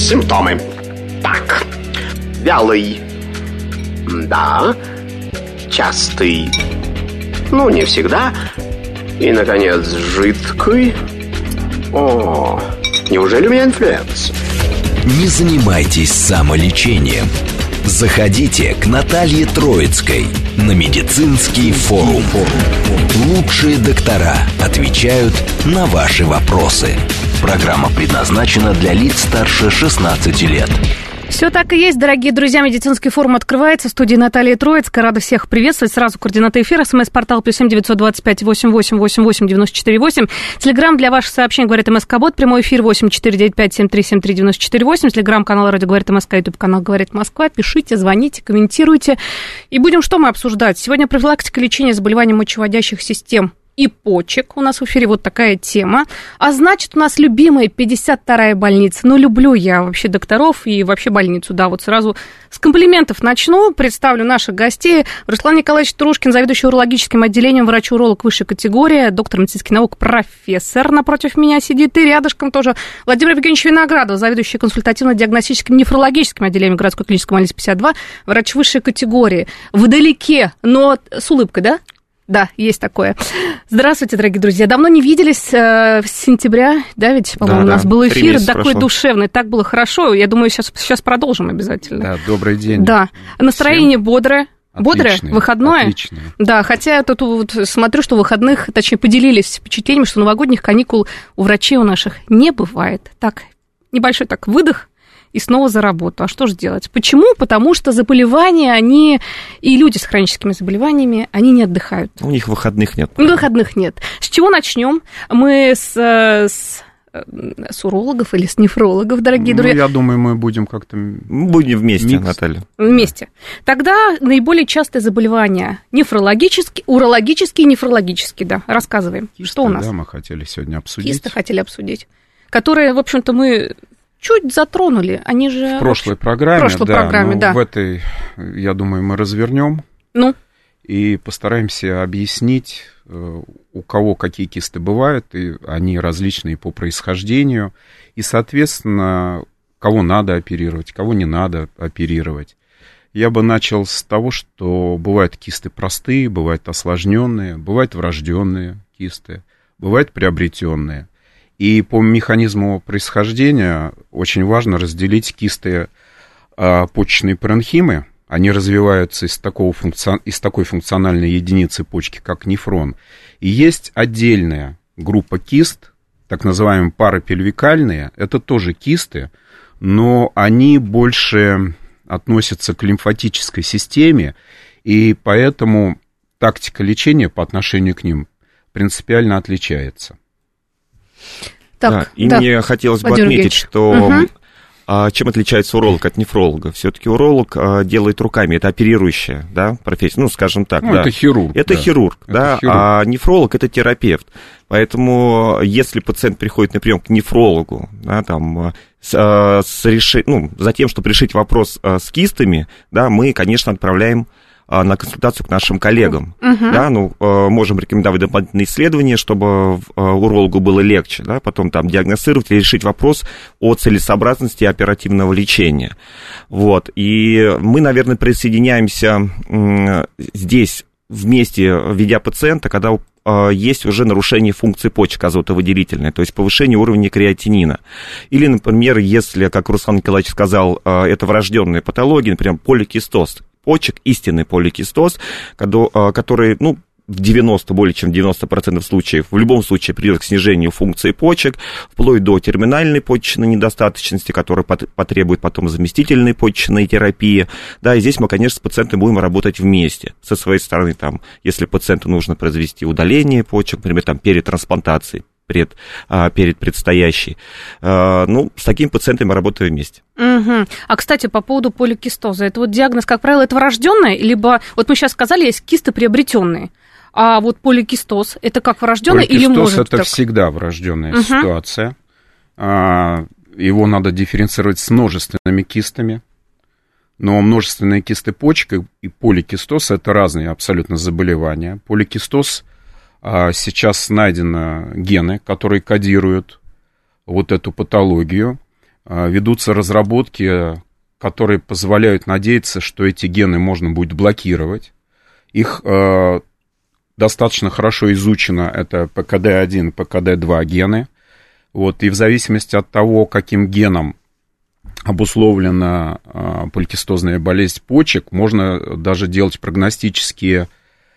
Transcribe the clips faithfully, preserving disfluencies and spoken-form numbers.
Симптомы. Так, вялый. Да. Частый. Ну, не всегда. И, наконец, жидкий. О, неужели у меня инфлюенс? Не занимайтесь самолечением. Заходите к Наталье Троицкой на медицинский форум. Лучшие доктора отвечают на ваши вопросы. Программа предназначена для лиц старше шестнадцати лет. Все так и есть, дорогие друзья. Медицинский форум открывается. В студии Наталья Троицкая. Рада всех приветствовать. Сразу координаты эфира. СМС-портал плюс семь девятьсот двадцать пять восемьдесят восемь восемьдесят восемь девяносто четыре восемь. Телеграм для ваших сообщений говорит МСК-бот. Прямой эфир восемь четыре девять пять семь три семь три девяносто четыре восемь. Телеграм-канал радио говорит МСК. Ютуб-канал говорит Москва. Пишите, звоните, комментируйте. И будем что мы обсуждать? Сегодня профилактика лечения заболеваний мочеводящих систем и почек. У нас в эфире вот такая тема. А значит, у нас любимая пятьдесят вторая больница. Ну, люблю я вообще докторов и вообще больницу. Да, вот сразу с комплиментов начну. Представлю наших гостей. Руслан Николаевич Трушкин, заведующий урологическим отделением, врач-уролог высшей категории, доктор медицинских наук, профессор. Напротив меня сидит. И рядышком тоже Владимир Евгеньевич Виноградов, заведующий консультативно-диагностическим нефрологическим отделением городской клинической больницы пятьдесят два, врач высшей категории. Вдалеке, но с улыбкой, да? Да, есть такое. Здравствуйте, дорогие друзья. Давно не виделись, э, с сентября, да, ведь, по-моему, да, у нас да. был эфир такой прошло. Душевный, так было хорошо. Я думаю, сейчас, сейчас продолжим обязательно. Да, добрый день. Да, настроение всем бодрое. Бодрое, отличное, выходное. Отличное. Да, хотя я тут вот смотрю, что выходных, точнее, поделились впечатлениями, что новогодних каникул у врачей у наших не бывает. Так, небольшой так выдох. И снова за работу. А что же делать? Почему? Потому что заболевания, они, и люди с хроническими заболеваниями, они не отдыхают. У них выходных нет. Выходных нет. С чего начнем? Мы с, с, с урологов или с нефрологов, дорогие ну, друзья? Я думаю, мы будем как-то... Будем вместе, микс. Наталья. Вместе. Тогда наиболее частые заболевания нефрологические, урологические и нефрологические, да. Рассказываем. Кисты, что у нас? Да, мы хотели сегодня обсудить. Кисты хотели обсудить. Которые, в общем-то, мы... чуть затронули, они же... В прошлой программе, в прошлой да, программе, ну, да. В этой, я думаю, мы развернем ну? и постараемся объяснить, у кого какие кисты бывают, и они различные по происхождению, и, соответственно, кого надо оперировать, кого не надо оперировать. Я бы начал с того, что бывают кисты простые, бывают осложненные, бывают врожденные кисты, бывают приобретенные. И по механизму происхождения очень важно разделить кисты а, почечной паренхимы. Они развиваются из, такого функци... из такой функциональной единицы почки, как нефрон. И есть отдельная группа кист, так называемые парапельвикальные. Это тоже кисты, но они больше относятся к лимфатической системе, и поэтому тактика лечения по отношению к ним принципиально отличается. Так, да, и да. мне хотелось бы Владимир отметить, Евгеньевич. что угу. а, чем отличается уролог от нефролога? Все-таки уролог а, делает руками, это оперирующая, да, профессия, ну, скажем так. Ну, да. это хирург. Это да. хирург, это да, хирург. А нефролог это терапевт. Поэтому, если пациент приходит на прием к нефрологу, да, там, с, с реши... ну, за тем, чтобы решить вопрос с кистами, да, мы, конечно, отправляем на консультацию к нашим коллегам. Uh-huh. Да, ну, можем рекомендовать дополнительные исследования, чтобы урологу было легче, да, потом там диагностировать и решить вопрос о целесообразности оперативного лечения. Вот. И мы, наверное, присоединяемся здесь вместе, ведя пациента, когда есть уже нарушение функции почек азотовыделительной, то есть повышение уровня креатинина. Или, например, если, как Руслан Николаевич сказал, это врожденная патология, например, поликистоз почек, истинный поликистоз, который, ну, в девяносто, более чем девяносто процентов случаев, в любом случае приведет к снижению функции почек, вплоть до терминальной почечной недостаточности, которая потребует потом заместительной почечной терапии. Да, и здесь мы, конечно, с пациентом будем работать вместе. Со своей стороны, там, если пациенту нужно произвести удаление почек, например, там, перед трансплантацией, Пред, а, перед предстоящей. А, ну, с такими пациентами мы работаем вместе. Угу. А, кстати, по поводу поликистоза, это вот диагноз, как правило, это врожденное, либо, вот мы сейчас сказали, есть кисты приобретенные, а вот поликистоз, это как врожденное или может Поликистоз это так? всегда врожденная угу. ситуация. А, его надо дифференцировать с множественными кистами. Но множественные кисты почек и поликистоз это разные абсолютно заболевания. Поликистоз сейчас найдены гены, которые кодируют вот эту патологию. ведутся разработки, которые позволяют надеяться, что эти гены можно будет блокировать. Их э, достаточно хорошо изучено, это пэ ка дэ один, пэ ка дэ два гены. Вот, и в зависимости от того, каким геном обусловлена э, поликистозная болезнь почек, можно даже делать прогностические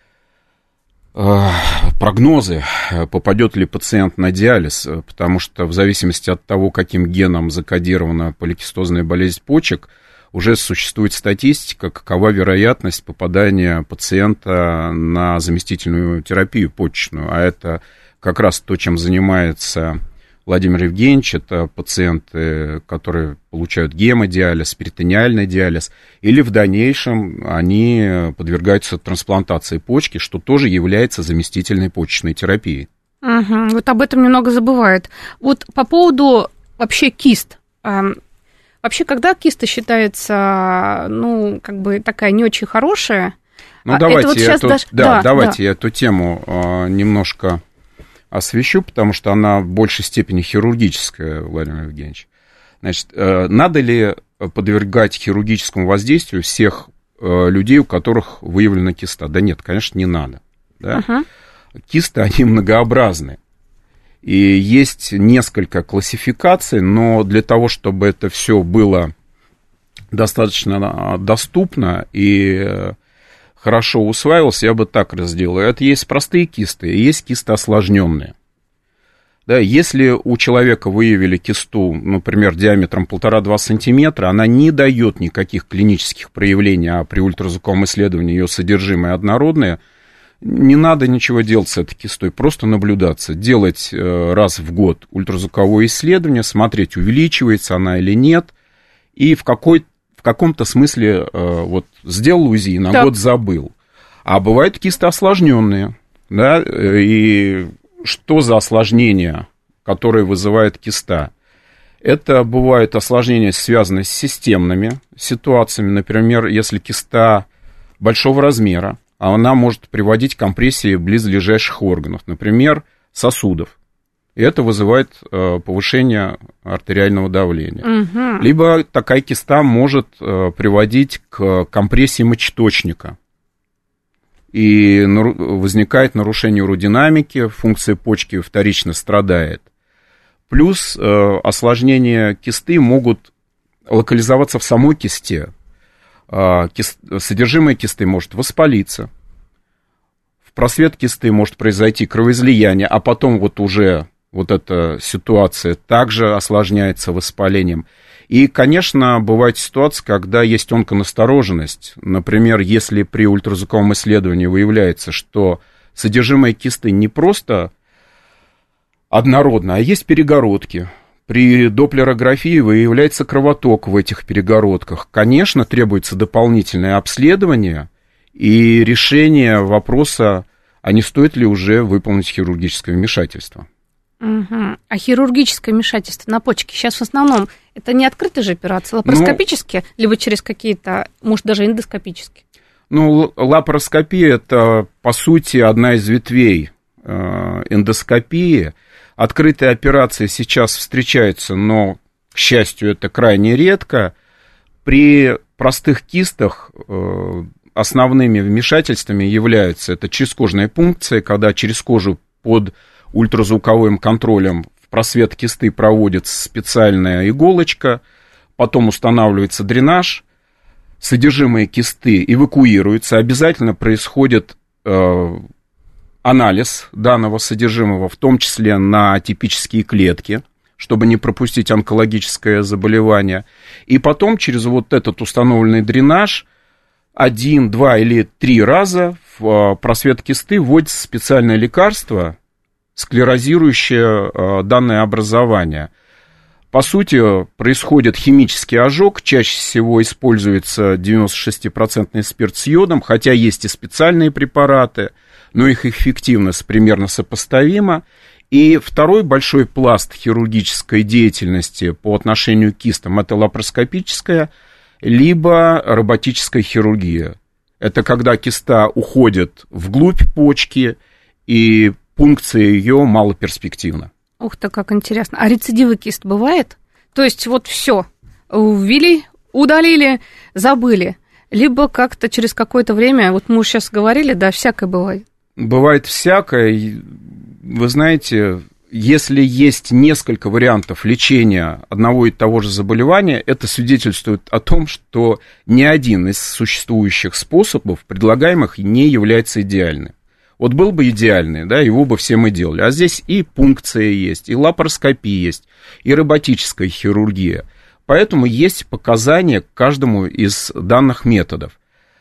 э, прогнозы, попадет ли пациент на диализ, потому что в зависимости от того, каким геном закодирована поликистозная болезнь почек, уже существует статистика, какова вероятность попадания пациента на заместительную терапию почечную. А это как раз то, чем занимается Владимир Евгеньевич. Это пациенты, которые получают гемодиализ, перитонеальный диализ, или в дальнейшем они подвергаются трансплантации почки, что тоже является заместительной почечной терапией. Угу, вот об этом немного забывают. Вот по поводу вообще кист. Вообще, когда киста считается, ну, как бы такая не очень хорошая... Ну, давайте, вот эту, даже... да, да, давайте да. эту тему э, немножко освещу, потому что она в большей степени хирургическая, Владимир Евгеньевич. Значит, э, надо ли подвергать хирургическому воздействию всех э, людей, у которых выявлена киста? Да нет, конечно, не надо. Да? Uh-huh. Кисты, они многообразны. И есть несколько классификаций, но для того, чтобы это все было достаточно доступно и хорошо усваивалось, я бы так разделил. Это есть простые кисты, и есть кисты осложненные. Да, если у человека выявили кисту, например, диаметром полтора-два сантиметра, она не дает никаких клинических проявлений, а при ультразвуковом исследовании ее содержимое однородное, не надо ничего делать с этой кистой, просто наблюдаться, делать раз в год ультразвуковое исследование, смотреть, увеличивается она или нет, и в, какой, в каком-то смысле вот, сделал УЗИ, на так. год забыл. А бывают кисты осложненные, да, и что за осложнения, которые вызывает киста? Это бывают осложнения, связанные с системными ситуациями, например, если киста большого размера, она может приводить к компрессии близлежащих органов, например, сосудов. И это вызывает э, повышение артериального давления. Угу. Либо такая киста может э, приводить к компрессии мочеточника. И нару- возникает нарушение уродинамики, функция почки вторично страдает. Плюс э, осложнения кисты могут локализоваться в самой кисте. Содержимое кисты может воспалиться, в просвет кисты может произойти кровоизлияние, а потом вот уже вот эта ситуация также осложняется воспалением. И, конечно, бывает ситуация, когда есть онконастороженность. Например, если при ультразвуковом исследовании выявляется, что содержимое кисты не просто однородно, а есть перегородки. При доплерографии выявляется кровоток в этих перегородках. Конечно, требуется дополнительное обследование и решение вопроса, а не стоит ли уже выполнить хирургическое вмешательство. Угу. А хирургическое вмешательство на почке сейчас в основном это не открытые же операции, лапароскопические, ну, либо через какие-то, может, даже эндоскопические? Ну, лапароскопия – это, по сути, одна из ветвей эндоскопии. Открытые операции сейчас встречаются, но, к счастью, это крайне редко. При простых кистах основными вмешательствами являются это чрезкожная пункция, когда через кожу под ультразвуковым контролем в просвет кисты проводится специальная иголочка, потом устанавливается дренаж, содержимое кисты эвакуируется, обязательно происходит э, анализ данного содержимого, в том числе на атипические клетки, чтобы не пропустить онкологическое заболевание. И потом через вот этот установленный дренаж один, два или три раза в просвет кисты вводится специальное лекарство, склерозирующее данное образование. По сути, происходит химический ожог, чаще всего используется девяносто шесть процентов спирт с йодом, хотя есть и специальные препараты, но их эффективность примерно сопоставима. И второй большой пласт хирургической деятельности по отношению к кистам – это лапароскопическая, либо роботическая хирургия. Это когда киста уходит вглубь почки, и пункция ее малоперспективна. Ух ты, как интересно. А рецидивы кист бывает? То есть вот все ввели, удалили, забыли. Либо как-то через какое-то время, вот мы уже сейчас говорили, да, всякое бывает. Бывает всякое. Вы знаете, если есть несколько вариантов лечения одного и того же заболевания, это свидетельствует о том, что ни один из существующих способов, предлагаемых, не является идеальным. Вот был бы идеальный, да, его бы все мы делали. А здесь и пункция есть, и лапароскопия есть, и роботическая хирургия. Поэтому есть показания к каждому из данных методов.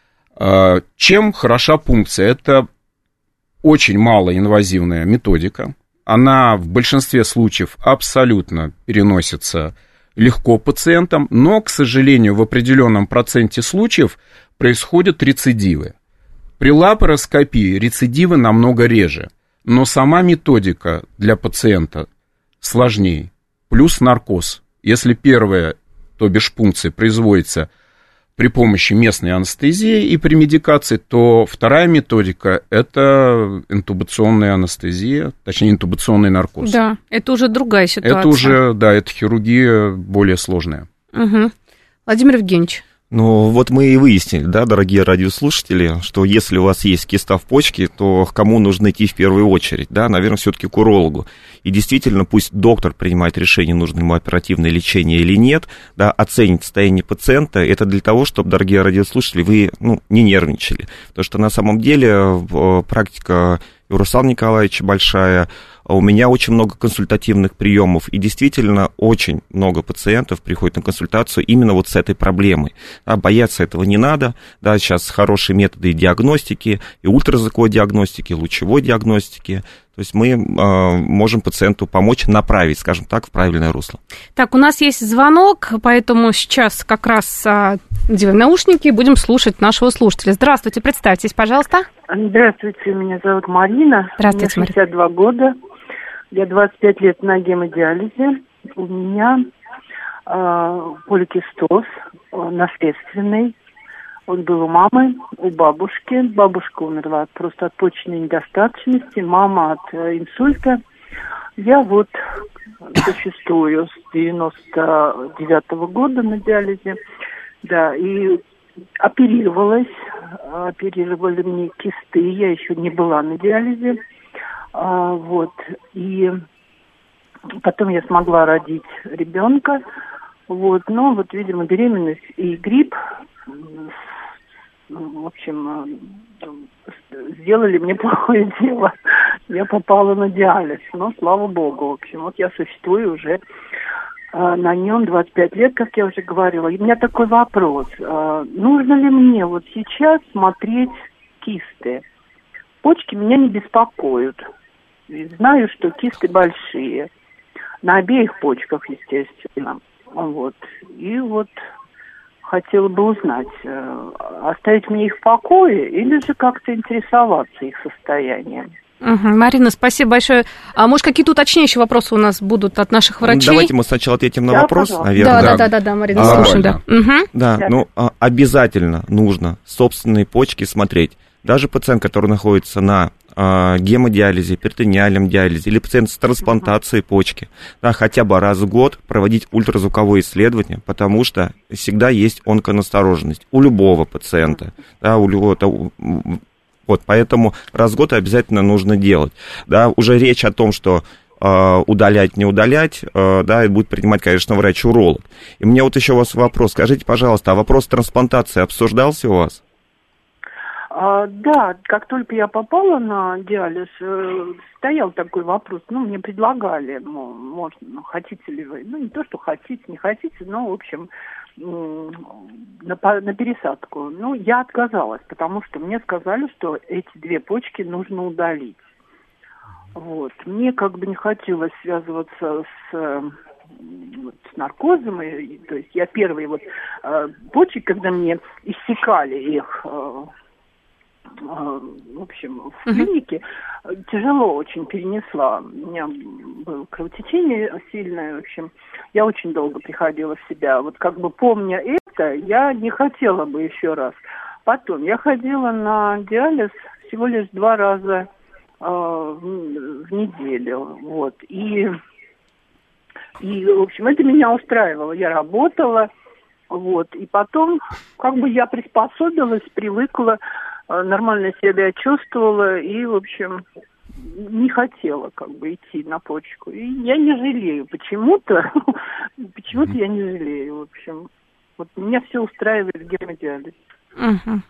Чем хороша пункция? Это очень малоинвазивная методика. Она в большинстве случаев абсолютно переносится легко пациентам, но, к сожалению, в определенном проценте случаев происходят рецидивы. При лапароскопии рецидивы намного реже, но сама методика для пациента сложнее, плюс наркоз. Если первая, то бишь пункция, производится при помощи местной анестезии и при медикации, то вторая методика – это интубационная анестезия, точнее, интубационный наркоз. Да, это уже другая ситуация. Это уже, да, это хирургия более сложная. Угу. Владимир Евгеньевич. Ну, вот мы и выяснили, да, дорогие радиослушатели, что если у вас есть киста в почке, то к кому нужно идти в первую очередь, да, наверное, все-таки к урологу. И действительно, пусть доктор принимает решение, нужно ему оперативное лечение или нет, да, оценить состояние пациента, это для того, чтобы, дорогие радиослушатели, вы, ну, не нервничали. Потому что на самом деле практика у Руслана Николаевича большая, у меня очень много консультативных приемов, и действительно очень много пациентов приходят на консультацию именно вот с этой проблемой. Да, бояться этого не надо, да, сейчас хорошие методы диагностики, и ультразвуковой диагностики, и лучевой диагностики. То есть мы э, можем пациенту помочь направить, скажем так, в правильное русло. Так, у нас есть звонок, поэтому сейчас как раз а, надеваем наушники и будем слушать нашего слушателя. Здравствуйте, представьтесь, пожалуйста. Здравствуйте, меня зовут Марина. Здравствуйте, мне шестьдесят два года. Я двадцать пять лет на гемодиализе. У меня э, поликистоз э, наследственный. Он был у мамы, у бабушки. Бабушка умерла просто от почечной недостаточности, мама от э, инсульта. Я вот существую с девяносто девятого года на диализе. Да, и оперировалась. Оперировали мне кисты. Я еще не была на диализе. А, вот. И потом я смогла родить ребенка. Вот. Но вот, видимо, беременность и грипп, в общем, сделали мне плохое дело. Я попала на диализ. Но, слава богу, в общем, вот я существую уже а, на нем двадцать пять лет, как я уже говорила. И у меня такой вопрос. А, нужно ли мне вот сейчас смотреть кисты? Почки меня не беспокоят. Знаю, что кисты большие. На обеих почках, естественно. Вот. И вот хотела бы узнать, оставить мне их в покое или же как-то интересоваться их состоянием. Угу. Марина, спасибо большое. А может, какие-то уточняющие вопросы у нас будут от наших врачей? Давайте мы сначала ответим на да, вопрос, пожалуйста. наверное. Да, да, да, да, да, Марина, а, слушаем, да. Угу. Да, да, ну, обязательно нужно собственные почки смотреть. Даже пациент, который находится на э, гемодиализе, перитонеальном диализе, или пациент с трансплантацией почки, да, хотя бы раз в год проводить ультразвуковое исследование, потому что всегда есть онконастороженность у любого пациента, да, у любого. Вот, поэтому раз в год обязательно нужно делать. Да, уже речь о том, что э, удалять, не удалять, э, да, и будет принимать, конечно, врач-уролог. И у меня вот еще у вас вопрос. Скажите, пожалуйста, а вопрос трансплантации обсуждался у вас? А, да, как только я попала на диализ, э, стоял такой вопрос. Ну, мне предлагали, ну, можно, ну, хотите ли вы, ну, не то, что хотите, не хотите, но, в общем, на, на пересадку. Ну, я отказалась, потому что мне сказали, что эти две почки нужно удалить. Вот. Мне как бы не хотелось связываться с, вот, с наркозом. И, то есть я первые вот э, почки, когда мне иссекали их, э, э, в общем, в клинике, uh-huh. тяжело очень перенесла. У меня было кровотечение сильное, в общем. Я очень долго приходила в себя. Вот как бы помня это, я не хотела бы еще раз. Потом я ходила на диализ всего лишь два раза э, в, в неделю. Вот. И И, в общем, это меня устраивало. Я работала, вот. И потом, как бы я приспособилась, привыкла, нормально себя чувствовала и, в общем, не хотела как бы идти на почку. И я не жалею почему-то. Почему-то я не жалею, в общем. Вот меня все устраивает в гемодиализе. Угу.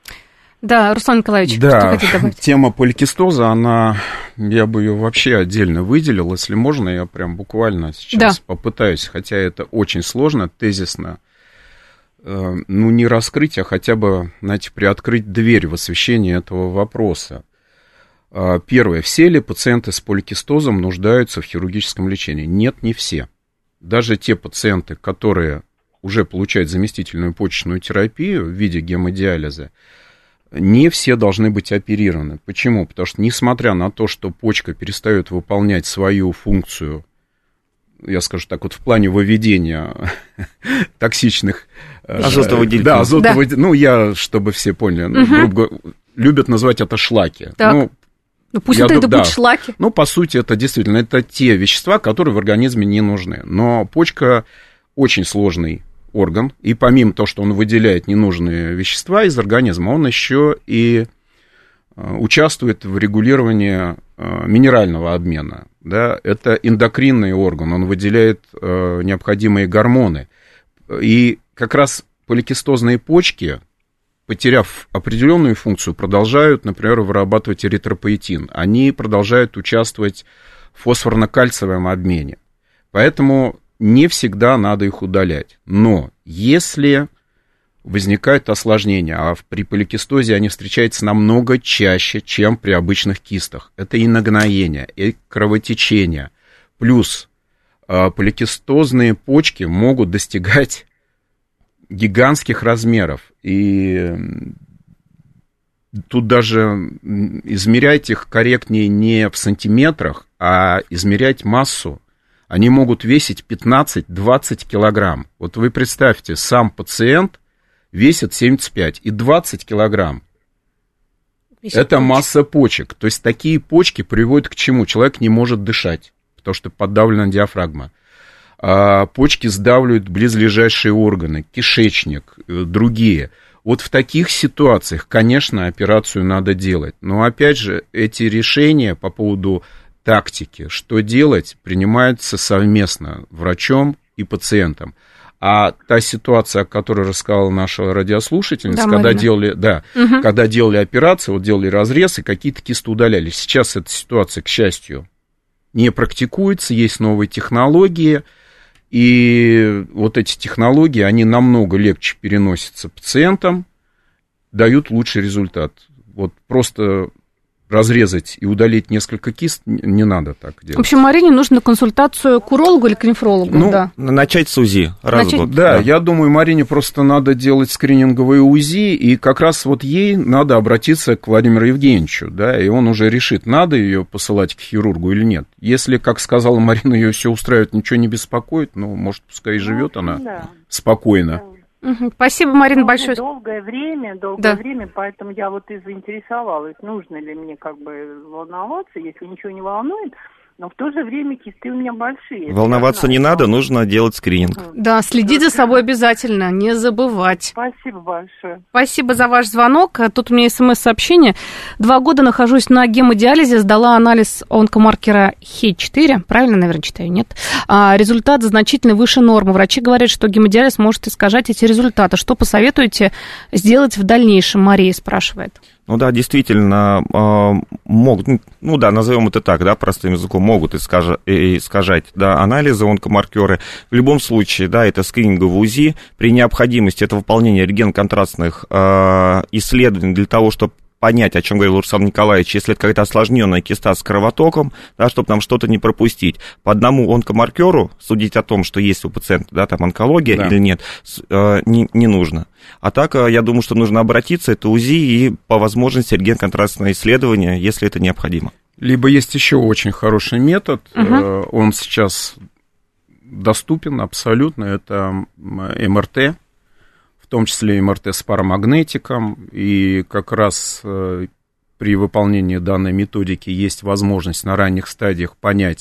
Да, Руслан Николаевич, да, что хотите добавить? Тема поликистоза, она, я бы ее вообще отдельно выделил. Если можно, я прям буквально сейчас да. попытаюсь, хотя это очень сложно, тезисно, э, ну, не раскрыть, а хотя бы, знаете, приоткрыть дверь в освещение этого вопроса. Э, первое. Все ли пациенты с поликистозом нуждаются в хирургическом лечении? Нет, не все. Даже те пациенты, которые уже получают заместительную почечную терапию в виде гемодиализа, не все должны быть оперированы. Почему? Потому что, несмотря на то, что почка перестает выполнять свою функцию, я скажу так, вот в плане выведения токсичных... Азотовыделителей. Да, азотовыделителей. Ну, я, чтобы все поняли, ну, грубо говоря, любят называть это шлаки. Ну, ну, пусть это, это будут шлаки. Ну, по сути, это действительно, это те вещества, которые в организме не нужны. Но почка очень сложный орган, и помимо того, что он выделяет ненужные вещества из организма, он еще и участвует в регулировании минерального обмена. Да? Это эндокринный орган, он выделяет необходимые гормоны. И как раз поликистозные почки, потеряв определенную функцию, продолжают, например, вырабатывать эритропоэтин. Они продолжают участвовать в фосфорно-кальциевом обмене. Поэтому не всегда надо их удалять. Но если возникают осложнения, а при поликистозе они встречаются намного чаще, чем при обычных кистах. Это и нагноение, и кровотечение. Плюс э, поликистозные почки могут достигать гигантских размеров. И тут даже измерять их корректнее не в сантиметрах, а измерять массу. Они могут весить пятнадцать-двадцать килограмм. Вот вы представьте, сам пациент весит семьдесят пять и двадцать килограмм. Весит это почек. Масса почек. То есть такие почки приводят к чему? Человек не может дышать, потому что подавлена диафрагма. А почки сдавливают близлежащие органы, кишечник, другие. Вот в таких ситуациях, конечно, операцию надо делать. Но опять же, эти решения по поводу тактики, что делать, принимаются совместно врачом и пациентом. А та ситуация, о которой рассказала наша радиослушательница, да, когда делали, да, угу. когда делали операцию, вот делали разрез, и какие-то кисты удаляли. Сейчас эта ситуация, к счастью, не практикуется, есть новые технологии, и вот эти технологии, они намного легче переносятся пациентам, дают лучший результат. Вот просто разрезать и удалить несколько кист не надо так делать. В общем, Марине нужно консультацию к урологу или к нефрологу? Ну, да. начать с УЗИ раз начать... в год. Да, да, я думаю, Марине просто надо делать скрининговые УЗИ, и как раз вот ей надо обратиться к Владимиру Евгеньевичу, да, и он уже решит, надо ее посылать к хирургу или нет. Если, как сказала Марина, ее все устраивает, ничего не беспокоит, ну, может, пускай и живет она да. спокойно. Угу. Спасибо, Марина, большое. Долгое время, долгое да. время, поэтому я вот и заинтересовалась, нужно ли мне как бы волноваться, если ничего не волнует, но в то же время кисты у меня большие. Волноваться не надо, нужно делать скрининг. Угу. Да, следить за собой обязательно, не забывать. Спасибо большое. Спасибо за ваш звонок. Тут у меня смс-сообщение. Два года нахожусь на гемодиализе, сдала анализ онкомаркера Хей четыре, правильно, наверное, читаю, нет? А, результат значительно выше нормы. Врачи говорят, что гемодиализ может искажать эти результаты. Что посоветуете сделать в дальнейшем? Мария спрашивает. Ну да, действительно, э, могут, ну да, назовем это так, да, простым языком, могут искажать, искажать да, анализы, онкомаркеры. В любом случае, да, это скрининговый УЗИ. При необходимости это выполнение рентгеноконтрастных э, исследований для того, чтобы понять, о чем говорил Руслан Николаевич, если это какая-то осложненная киста с кровотоком, да, чтобы нам что-то не пропустить. По одному онкомаркеру судить о том, что есть у пациента, да, там онкология да. или нет, не, не нужно. А так, я думаю, что нужно обратиться, это УЗИ и по возможности рентгеноконтрастное исследование, если это необходимо. Либо есть еще очень хороший метод, uh-huh. он сейчас доступен абсолютно, это эм эр тэ. В том числе эм эр тэ с парамагнетиком, и как раз э, при выполнении данной методики есть возможность на ранних стадиях понять,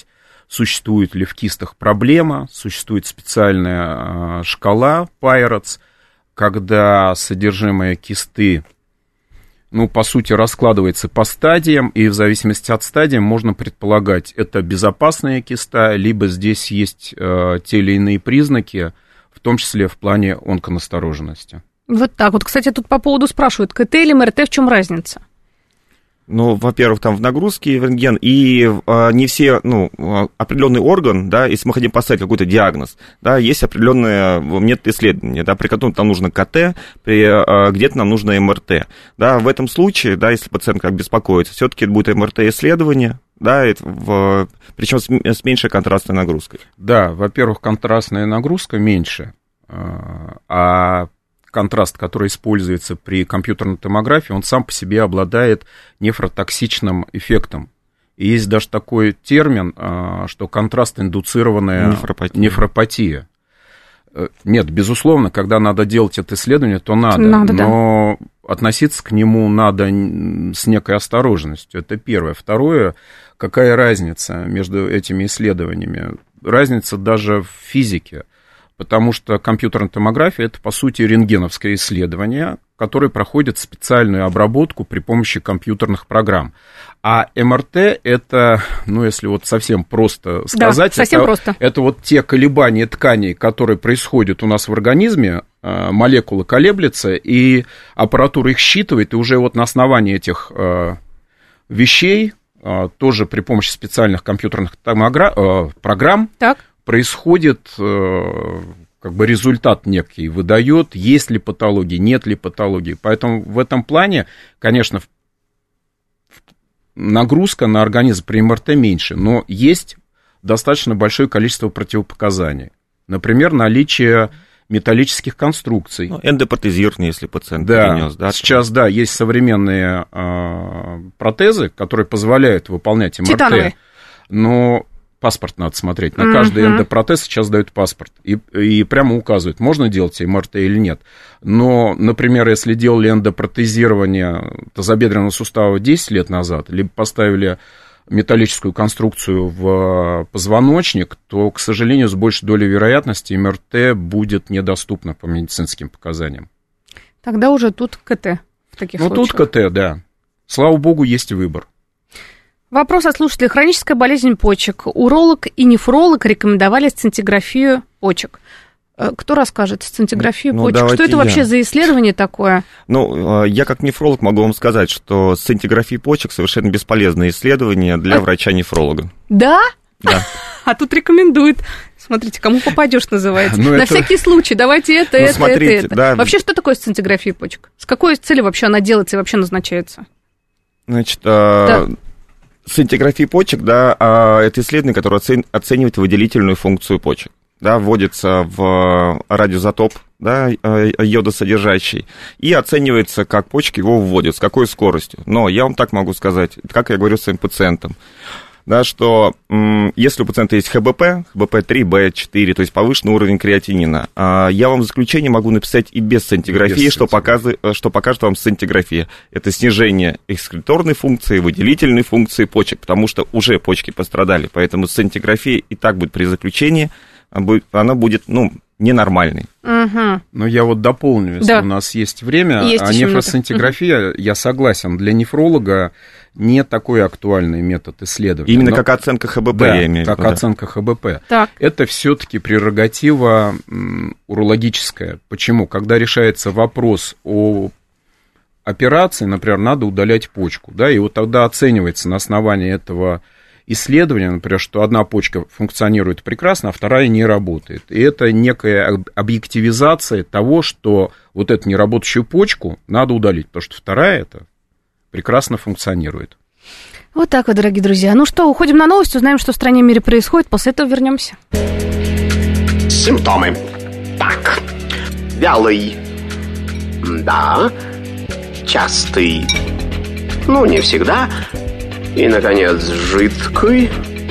существует ли в кистах проблема, существует специальная шкала Пайретс, когда содержимое кисты, ну, по сути, раскладывается по стадиям, и в зависимости от стадии можно предполагать, это безопасная киста, либо здесь есть э, те или иные признаки, в том числе в плане онконастороженности. Вот так вот. Кстати, тут по поводу спрашивают, КТ или МРТ, в чем разница? Ну, во-первых, там в нагрузке рентген, и а, не все, ну, определенный орган, да, если мы хотим поставить какой-то диагноз, да, есть определенные методы исследования, да, при котором нам нужно КТ, при, а, где-то нам нужно МРТ, да, в этом случае, да, если пациент как беспокоится, все-таки это будет МРТ-исследование, да, это в, причем с, с меньшей контрастной нагрузкой. Да, во-первых, контрастная нагрузка меньше, а контраст, который используется при компьютерной томографии, он сам по себе обладает нефротоксичным эффектом. И есть даже такой термин, что контраст-индуцированная нефропатия. нефропатия. Нет, безусловно, когда надо делать это исследование, то надо, надо но да. относиться к нему надо с некой осторожностью. Это первое. Второе, какая разница между этими исследованиями? Разница даже в физике. Потому что компьютерная томография – это, по сути, рентгеновское исследование, которое проходит специальную обработку при помощи компьютерных программ. А МРТ – это, ну, если вот совсем просто сказать, да, совсем это, просто. Это вот те колебания тканей, которые происходят у нас в организме, молекулы колеблются, и аппаратура их считывает, и уже вот на основании этих вещей, тоже при помощи специальных компьютерных томогра... программ, так. происходит как бы результат некий, выдает, есть ли патологии, нет ли патологии. Поэтому в этом плане, конечно, нагрузка на организм при МРТ меньше, но есть достаточно большое количество противопоказаний. Например, наличие металлических конструкций. Ну, эндопротезирование, если пациент да, перенес. Да, сейчас, да, есть современные э, протезы, которые позволяют выполнять МРТ. Титановые. Но паспорт надо смотреть. На каждый uh-huh. эндопротез сейчас дают паспорт. И, и прямо указывают, можно делать МРТ или нет. Но, например, если делали эндопротезирование тазобедренного сустава десять лет назад, либо поставили металлическую конструкцию в позвоночник, то, к сожалению, с большей долей вероятности МРТ будет недоступно по медицинским показаниям. Тогда уже тут КТ в таких ну, случаях. Ну, тут КТ, да. Слава богу, есть выбор. Вопрос от слушателя. Хроническая болезнь почек. Уролог и нефролог рекомендовали сцинтиграфию почек. Кто расскажет сцинтиграфию ну, почек? Что это я. вообще за исследование такое? Ну, я как нефролог могу вам сказать, что сцинтиграфия почек совершенно бесполезное исследование для а... врача-нефролога. Да? Да. А тут рекомендуют. Смотрите, кому попадешь, называется. Ну, На это... всякий случай, давайте это, ну, это, смотрите, это, это. Да. Вообще, что такое сцинтиграфия почек? С какой целью вообще она делается и вообще назначается? Значит, да. сцинтиграфия почек, да, это исследование, которое оценивает выделительную функцию почек. Да, вводится в радиоизотоп, да, йодосодержащий, и оценивается, как почки его вводят, с какой скоростью. Но я вам так могу сказать, как я говорю своим пациентам, да, что м, если у пациента есть ХБП, ХБП три, бэ четыре, то есть повышенный уровень креатинина, а, я вам в заключение могу написать и без сцинтиграфии, без что, показы, что покажет вам сцинтиграфия. Это снижение экскреторной функции, выделительной функции почек, потому что уже почки пострадали, поэтому сцинтиграфия и так будет при заключении, она будет, ну, ненормальной. Угу. Но я вот дополню, если да. у нас есть время. Есть а нефросцинтиграфия, угу. я согласен, для нефролога не такой актуальный метод исследования. Именно Но, как оценка ХБП, да, я имею в виду. как да. оценка ХБП. Так. Это все-таки прерогатива м, урологическая. Почему? Когда решается вопрос о операции, например, надо удалять почку, да, и вот тогда оценивается на основании этого исследование, например, что одна почка функционирует прекрасно, а вторая не работает. И это некая объективизация того, что вот эту неработающую почку надо удалить, потому что вторая это прекрасно функционирует. Вот так вот, дорогие друзья. Ну что, уходим на новости, узнаем, что в стране и мире происходит, после этого вернемся. Симптомы. Так, вялый, да, частый, ну, не всегда. И, наконец, жидкий.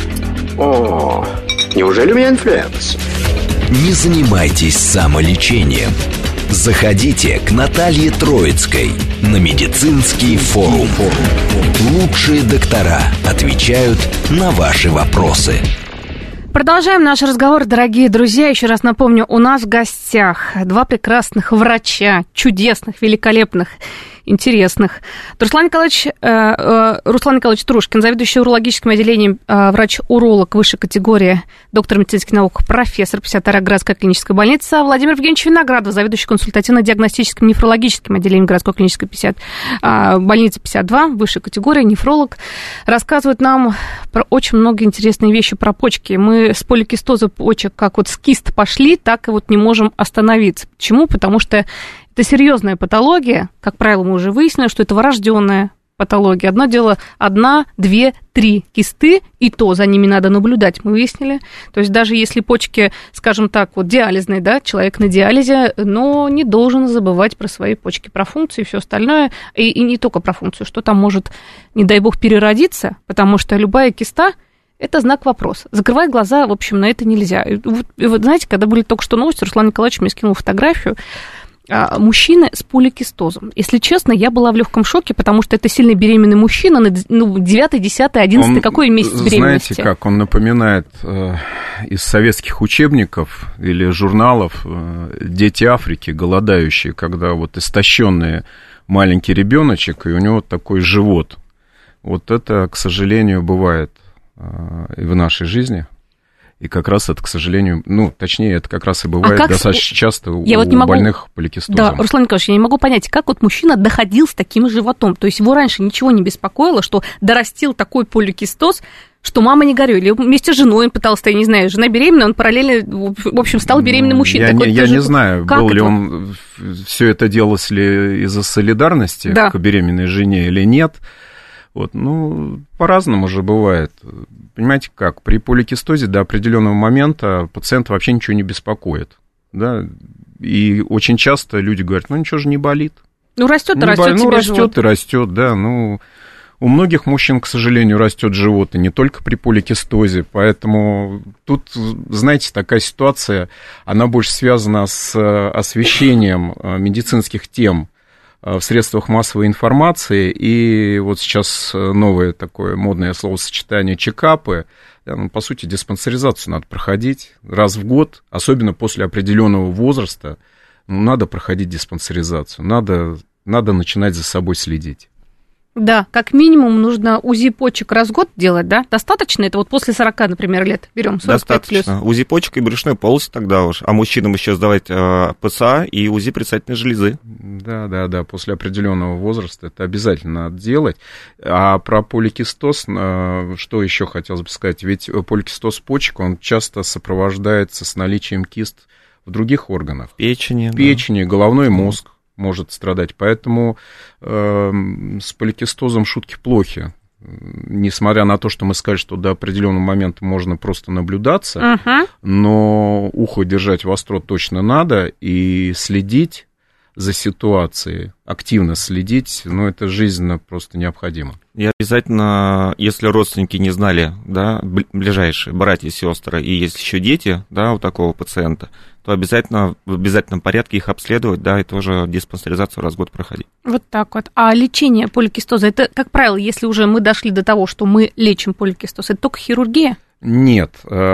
О, неужели у меня инфлюенс? Не занимайтесь самолечением. Заходите к Наталье Троицкой на медицинский форум. Лучшие доктора отвечают на ваши вопросы. Продолжаем наш разговор, дорогие друзья. Еще раз напомню, у нас в гостях два прекрасных врача, чудесных, великолепных, интересных. Руслан Николаевич, э, э, Руслан Николаевич Трушкин, заведующий урологическим отделением, э, врач-уролог высшей категории, доктор медицинских наук, профессор пятьдесят вторая городская клиническая больница, Владимир Евгеньевич Виноградов, заведующий консультативно-диагностическим нефрологическим отделением городской клинической пятьдесят, э, больницы пятьдесят два, высшей категории, нефролог, рассказывает нам про очень много интересных вещей про почки. Мы с поликистоза почек как вот с кист пошли, так и вот не можем остановиться. Почему? Потому что это серьезная патология, как правило, мы уже выяснили, что это врожденная патология. Одно дело, одна, две, три кисты, и то за ними надо наблюдать, мы выяснили. То есть даже если почки, скажем так, вот диализные, да, человек на диализе, но не должен забывать про свои почки, про функции и все остальное, и, и не только про функцию, что там может, не дай бог, переродиться, потому что любая киста – это знак вопроса. Закрывать глаза, в общем, на это нельзя. И вот, и вот знаете, когда были только что новости, Руслан Николаевич мне скинул фотографию, мужчины с поликистозом. Если честно, я была в легком шоке, потому что это сильно беременный мужчина, ну, девятый, десятый, одиннадцатый, какой месяц беременности? Знаете как, он напоминает э, из советских учебников или журналов э, «Дети Африки», голодающие, когда вот истощенный маленький ребеночек, и у него такой живот. Вот это, к сожалению, бывает э, и в нашей жизни. И как раз это, к сожалению, ну, точнее, это как раз и бывает а достаточно часто у, вот у больных могу... поликистозом. Да, Руслан Николаевич, я не могу понять, как вот мужчина доходил с таким животом. То есть его раньше ничего не беспокоило, что дорастил такой поликистоз, что мама не горюй. Или вместе с женой он пытался, я не знаю, жена беременная, он параллельно, в общем, стал беременным мужчиной. Я, такой, не, я же... не знаю, как был ли вот? он, все это делалось ли из-за солидарности да. к беременной жене или нет. Вот, ну, по-разному же бывает. Понимаете как, при поликистозе до определенного момента пациента вообще ничего не беспокоит, да, и очень часто люди говорят, ну, ничего же не болит. Ну, растет и ну, растет Ну, растет живот. и растет, да, ну, у многих мужчин, к сожалению, растет живот, и не только при поликистозе, поэтому тут, знаете, такая ситуация, она больше связана с освещением медицинских тем в средствах массовой информации, и вот сейчас новое такое модное словосочетание чекапы, ну, по сути, диспансеризацию надо проходить раз в год, особенно после определенного возраста, ну, надо проходить диспансеризацию, надо, надо начинать за собой следить. Да, как минимум нужно УЗИ почек раз в год делать, да? Достаточно? Это вот после сорока, например, лет берем сорок пять плюс. Достаточно. УЗИ почек и брюшной полости тогда уж. А мужчинам еще сдавать э, ПСА и УЗИ предстательной железы. Да, да, да. После определенного возраста это обязательно надо делать. А про поликистоз, э, что еще хотелось бы сказать? Ведь поликистоз почек, он часто сопровождается с наличием кист в других органах. Печени. Печени, да. Головной мозг может страдать, поэтому э, с поликистозом шутки плохи. Несмотря на то, что мы сказали, что до определенного момента можно просто наблюдаться, uh-huh. но ухо держать востро точно надо и следить за ситуацией, активно следить, ну, это жизненно просто необходимо. И обязательно, если родственники не знали, да, ближайшие, братья и сестры, и есть еще дети, да, у такого пациента, то обязательно в обязательном порядке их обследовать, да, и тоже диспансеризацию раз в год проходить. Вот так вот. А лечение поликистоза, это, как правило, если уже мы дошли до того, что мы лечим поликистоз, это только хирургия? Нет,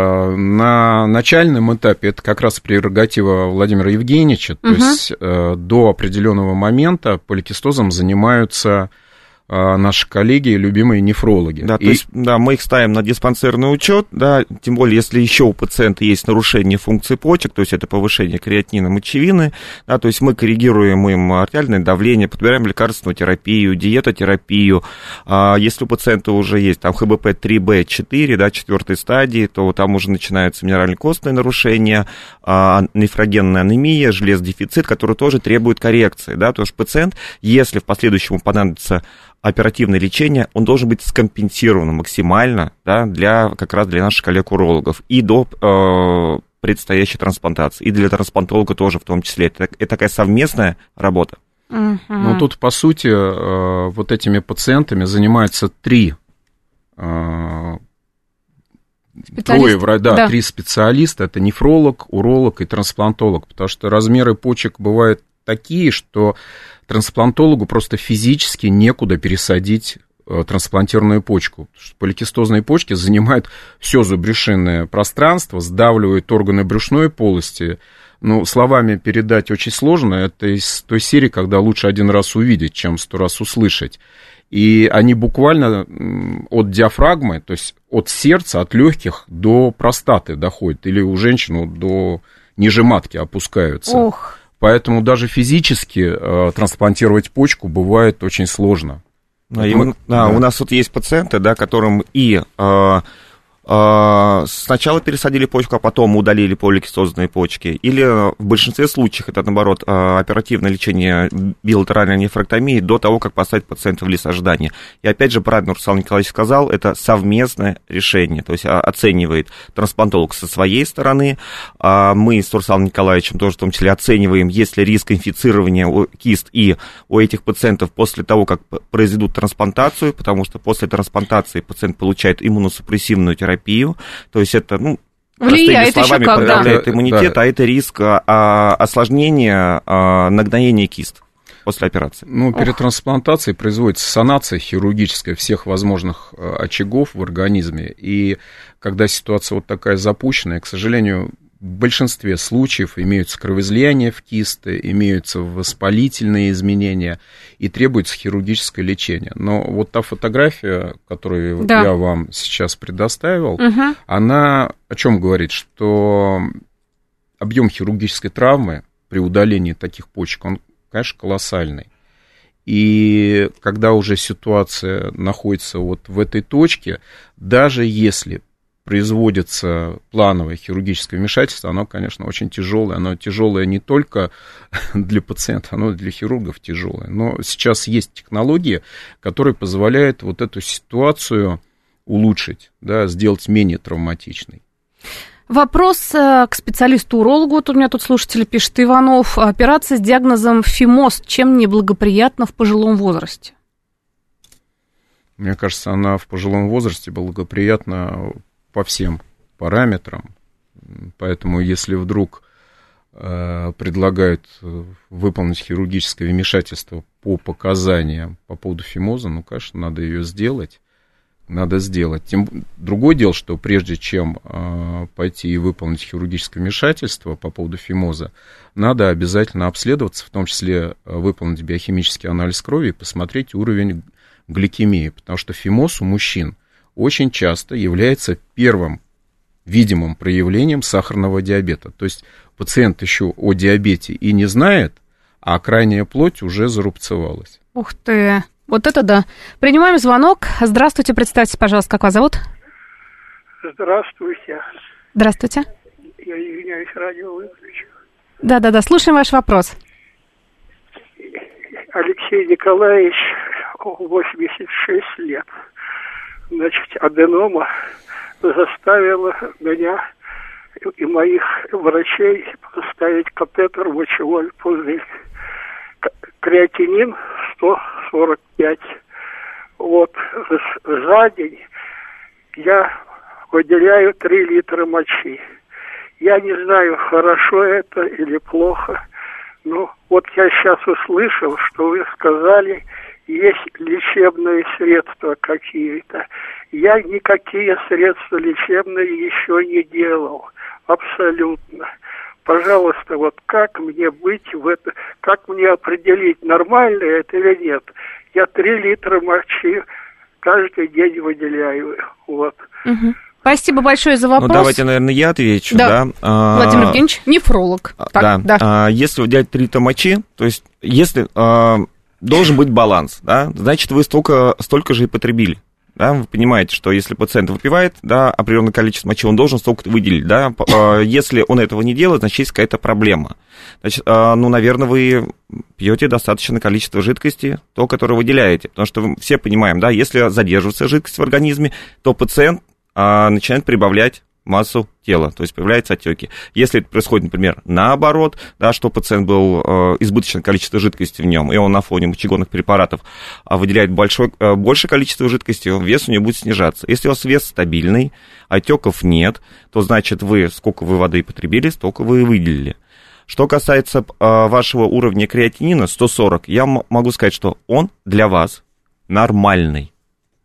на начальном этапе это как раз прерогатива Владимира Евгеньевича, то uh-huh. есть до определенного момента поликистозом занимаются наши коллеги, любимые нефрологи. Да, и... то есть, да, мы их ставим на диспансерный учет, да, тем более, если еще у пациента есть нарушение функции почек, то есть это повышение креатинина, мочевины, да, то есть мы коррегируем им артериальное давление, подбираем лекарственную терапию, диетотерапию. А если у пациента уже есть там ха бэ пэ три бэ четыре, да, четвертой стадии, то там уже начинаются минерально-костные нарушения, а, нефрогенная анемия, железодефицит, который тоже требует коррекции, да, потому что пациент, если в последующем понадобится оперативное лечение, он должен быть скомпенсирован максимально, да, для, как раз для наших коллег-урологов и до э, предстоящей трансплантации, и для трансплантолога тоже в том числе. Это, это такая совместная работа. Uh-huh. Ну, тут, по сути, э, вот этими пациентами занимаются три э, трое, да, да, три специалиста. Это нефролог, уролог и трансплантолог, потому что размеры почек бывают такие, что трансплантологу просто физически некуда пересадить трансплантированную почку. Потому что поликистозные почки занимают все забрюшинное пространство, сдавливают органы брюшной полости. Ну, словами передать очень сложно. Это из той серии, когда лучше один раз увидеть, чем сто раз услышать. И они буквально от диафрагмы, то есть от сердца, от легких до простаты доходят. Или у женщин до ниже матки опускаются. Ох. Поэтому даже физически э, трансплантировать почку бывает очень сложно. А, и мы, да, да. У нас вот есть пациенты, да, которым и э, э, сначала пересадили почку, а потом удалили поликистозные почки. Или в большинстве случаев это, наоборот, э, оперативное лечение билатеральной нефректомии до того, как поставить пациента в лист ожидания. И опять же, правильно Руслан Николаевич сказал, это совместное решение. То есть оценивает трансплантолог со своей стороны, а мы с Русланом Николаевичем тоже в том числе оцениваем, есть ли риск инфицирования у кист и у этих пациентов после того, как произведут трансплантацию, потому что после трансплантации пациент получает иммуносупрессивную терапию, то есть это, ну, влияет простыми словами, еще как, подавляет да. иммунитет, да. а это риск а, осложнения, а, нагноения кист после операции. Ну, перед трансплантацией производится санация хирургическая всех возможных очагов в организме, и когда ситуация вот такая запущенная, к сожалению, в большинстве случаев имеются кровоизлияния в кисты, имеются воспалительные изменения, и требуется хирургическое лечение. Но вот та фотография, которую да. я вам сейчас предоставил, угу. она о чем говорит? Что объем хирургической травмы при удалении таких почек, он, конечно, колоссальный. И когда уже ситуация находится вот в этой точке, даже если производится плановое хирургическое вмешательство, оно, конечно, очень тяжелое. Оно тяжелое не только для пациента, оно для хирургов тяжелое. Но сейчас есть технологии, которые позволяют вот эту ситуацию улучшить, да, сделать менее травматичной. Вопрос к специалисту-урологу. Вот у меня тут слушатель пишет, Иванов. Операция с диагнозом фимоз чем неблагоприятна в пожилом возрасте? Мне кажется, она в пожилом возрасте благоприятна по всем параметрам. Поэтому, если вдруг э, предлагают выполнить хирургическое вмешательство по показаниям по поводу фимоза, ну, конечно, надо ее сделать. Надо сделать. Тем, другое дело, что прежде чем э, пойти и выполнить хирургическое вмешательство по поводу фимоза, надо обязательно обследоваться, в том числе э, выполнить биохимический анализ крови и посмотреть уровень гликемии, потому что фимоз у мужчин очень часто является первым видимым проявлением сахарного диабета. То есть пациент еще о диабете и не знает, а крайняя плоть уже зарубцевалась. Ух ты! Вот это да. Принимаем звонок. Здравствуйте, представьтесь, пожалуйста, как вас зовут? Здравствуйте. Здравствуйте. Я извиняюсь, радио выключу. Да-да-да, слушаем ваш вопрос. Алексей Николаевич, восемьдесят шесть лет. Значит, аденома заставила меня и моих врачей поставить катетер в мочевой пузырь. Креатинин сто сорок пять. Вот за день я выделяю три литра мочи. Я не знаю, хорошо это или плохо, но вот я сейчас услышал, что вы сказали, есть лечебные средства какие-то. Я никакие средства лечебные еще не делал. Абсолютно. Пожалуйста, вот как мне быть в это, как мне определить, нормально это или нет? Я три литра мочи каждый день выделяю. Вот. Угу. Спасибо большое за вопрос. Ну, давайте, наверное, я отвечу. Да. Да. Владимир Евгеньевич, нефролог. Так, да. да. А, если выделять три литра мочи, то есть если а, должен быть баланс, да, значит, вы столько, столько же и потребили. Да, вы понимаете, что если пациент выпивает, да, определенное количество мочи, он должен столько выделить, да, если он этого не делает, значит, есть какая-то проблема. Значит, ну, наверное, вы пьете достаточное количество жидкости, то, которое выделяете, потому что все понимаем, да, если задерживается жидкость в организме, то пациент начинает прибавлять массу тела, то есть появляются отеки. Если это происходит, например, наоборот, да, что пациент был э, избыточное количество жидкости в нем, и он на фоне мочегонных препаратов а выделяет большое, э, большее количество жидкости, вес у него будет снижаться. Если у вас вес стабильный, отеков нет, то значит вы, сколько вы воды потребили, столько вы и выделили. Что касается э, вашего уровня креатинина сто сорок, я м- могу сказать, что он для вас нормальный.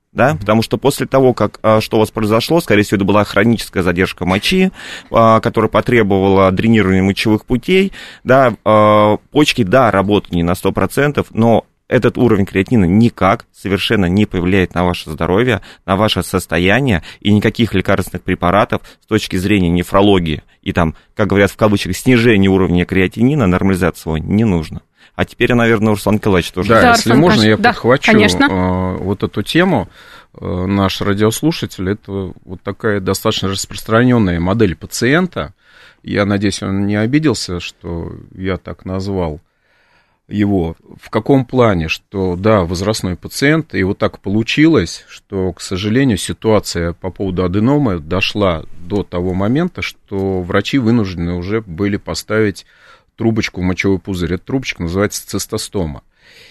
Да, потому что после того, как, что у вас произошло, скорее всего, это была хроническая задержка мочи, которая потребовала дренирования мочевых путей, да, почки, да, работают не на сто процентов, но этот уровень креатинина никак совершенно не повлияет на ваше здоровье, на ваше состояние, и никаких лекарственных препаратов с точки зрения нефрологии и там, как говорят в кавычках, снижения уровня креатинина, нормализации его не нужно. А теперь, наверное, Руслан Николаевич тоже. Да, да если Руслан можно, я да, подхвачу конечно. вот эту тему. Наш радиослушатель, это вот такая достаточно распространенная модель пациента. Я надеюсь, он не обиделся, что я так назвал его. В каком плане? Что, да, возрастной пациент, и вот так получилось, что, к сожалению, ситуация по поводу аденомы дошла до того момента, что врачи вынуждены уже были поставить трубочку в мочевой пузырь. Эта трубочка называется цистостома.